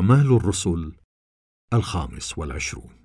أعمال الرسل 25.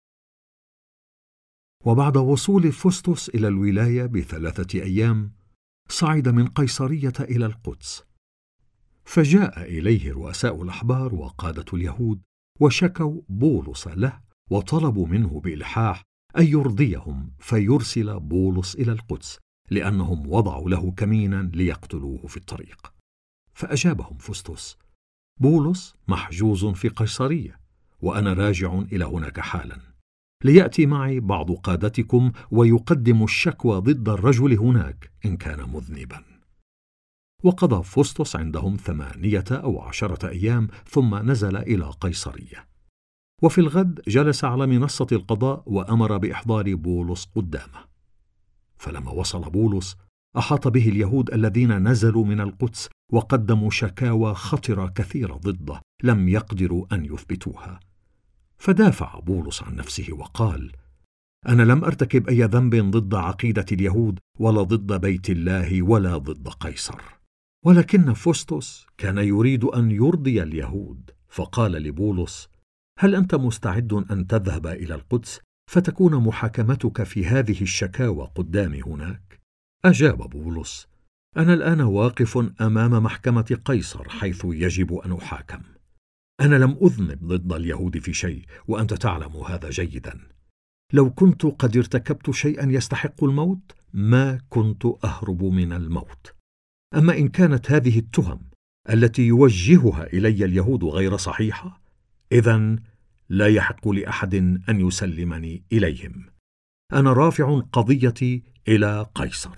وبعد وصول فستس إلى الولاية ب3 أيام، صعد من قيصرية إلى القدس، فجاء إليه رؤساء الأحبار وقادة اليهود وشكوا بولس له، وطلبوا منه بإلحاح أن يرضيهم فيرسل بولس إلى القدس، لأنهم وضعوا له كمينا ليقتلوه في الطريق. فأجابهم فستس: بولس محجوز في قيصرية، وأنا راجع إلى هناك حالا، ليأتي معي بعض قادتكم ويقدم الشكوى ضد الرجل هناك إن كان مذنبا. وقضى فستس عندهم 8 أو 10 أيام، ثم نزل إلى قيصرية. وفي الغد جلس على منصة القضاء وأمر بإحضار بولس قدامه. فلما وصل بولس، أحاط به اليهود الذين نزلوا من القدس وقدموا شكاوى خطرة كثيرة ضده لم يقدروا أن يثبتوها. فدافع بولس عن نفسه وقال: أنا لم أرتكب أي ذنب ضد عقيدة اليهود ولا ضد بيت الله ولا ضد قيصر. ولكن فستس كان يريد أن يرضي اليهود، فقال لبولس: هل أنت مستعد أن تذهب إلى القدس فتكون محاكمتك في هذه الشكاوى قدامي هناك؟ أجاب بولس: أنا الآن واقف أمام محكمة قيصر حيث يجب أن أحاكم. أنا لم أذنب ضد اليهود في شيء، وأنت تعلم هذا جيدا. لو كنت قد ارتكبت شيئا يستحق الموت ما كنت أهرب من الموت. أما إن كانت هذه التهم التي يوجهها إلي اليهود غير صحيحة، إذن لا يحق لأحد أن يسلمني إليهم. أنا رافع قضيتي إلى قيصر.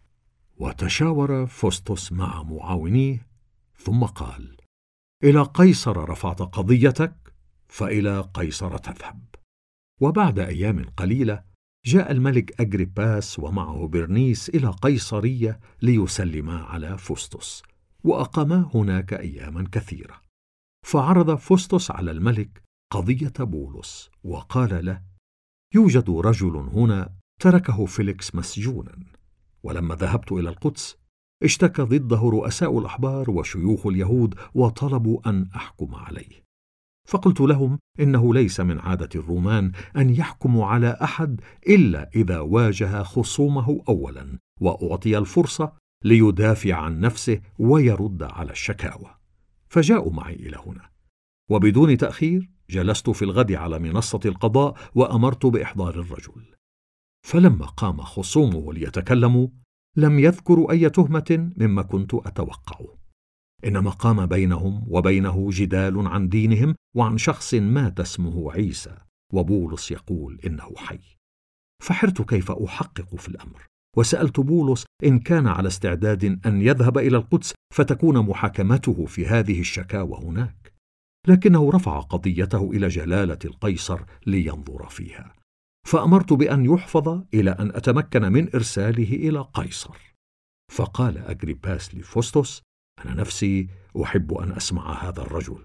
وتشاور فستس مع معاونيه، ثم قال: إلى قيصر رفعت قضيتك، فإلى قيصر تذهب. وبعد أيام قليلة جاء الملك أجريباس ومعه برنيس إلى قيصرية ليسلما على فستس، وأقاما هناك أياما كثيرة. فعرض فستس على الملك قضية بولس، وقال له: يوجد رجل هنا تركه فيليكس مسجونا، ولما ذهبت إلى القدس اشتكى ضده رؤساء الأحبار وشيوخ اليهود وطلبوا أن أحكم عليه. فقلت لهم إنه ليس من عادة الرومان أن يحكموا على أحد إلا إذا واجه خصومه أولا، وأعطي الفرصة ليدافع عن نفسه ويرد على الشكاوى. فجاءوا معي إلى هنا، وبدون تأخير جلست في الغد على منصة القضاء وأمرت بإحضار الرجل. فلما قام خصومه ليتكلموا لم يذكروا أي تهمة مما كنت أتوقع، إنما قام بينهم وبينه جدال عن دينهم وعن شخص مات اسمه عيسى، وبولس يقول إنه حي. فحرت كيف أحقق في الأمر، وسألت بولس إن كان على استعداد أن يذهب إلى القدس فتكون محاكمته في هذه الشكاوى هناك، لكنه رفع قضيته إلى جلالة القيصر لينظر فيها. فأمرت بأن يحفظ إلى أن أتمكن من إرساله إلى قيصر. فقال أجريباس لفستس: أنا نفسي أحب أن أسمع هذا الرجل.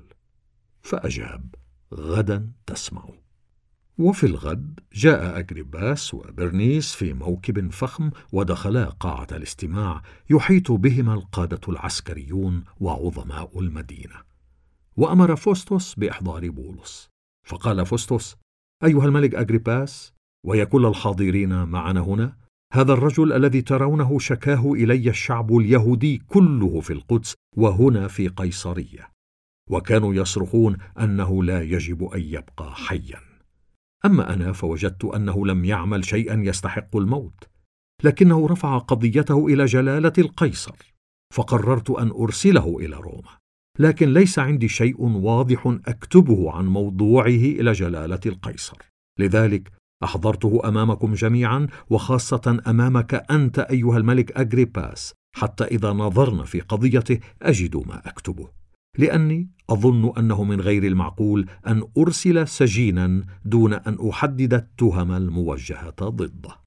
فأجاب: غدا تسمع. وفي الغد جاء أجريباس وبرنيس في موكب فخم، ودخلا قاعة الاستماع يحيط بهما القادة العسكريون وعظماء المدينة. وأمر فستس بإحضار بولس. فقال فستس: أيها الملك أجريباس، ويا كل الحاضرين معنا هنا، هذا الرجل الذي ترونه شكاه إلي الشعب اليهودي كله في القدس وهنا في قيصرية، وكانوا يصرخون أنه لا يجب أن يبقى حيا. أما أنا فوجدت أنه لم يعمل شيئا يستحق الموت، لكنه رفع قضيته إلى جلالة القيصر، فقررت أن أرسله إلى روما، لكن ليس عندي شيء واضح أكتبه عن موضوعه إلى جلالة القيصر، لذلك أحضرته أمامكم جميعا، وخاصة أمامك أنت أيها الملك أجريباس، حتى إذا نظرنا في قضيته أجد ما أكتبه، لأني أظن أنه من غير المعقول أن أرسل سجينا دون أن أحدد التهم الموجهة ضده.